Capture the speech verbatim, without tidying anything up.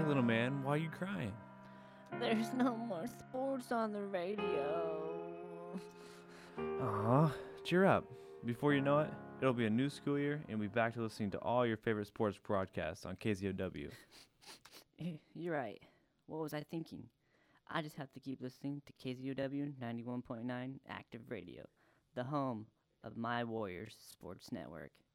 little man. Why are you crying? There's no more sports on the radio. Aw, cheer up. Before you know it, it'll be a new school year and we'll be back to listening to all your favorite sports broadcasts on K Z O W. You're right. What was I thinking? I just have to keep listening to K Z O W ninety-one point nine Active Radio, the home of My Warriors Sports Network.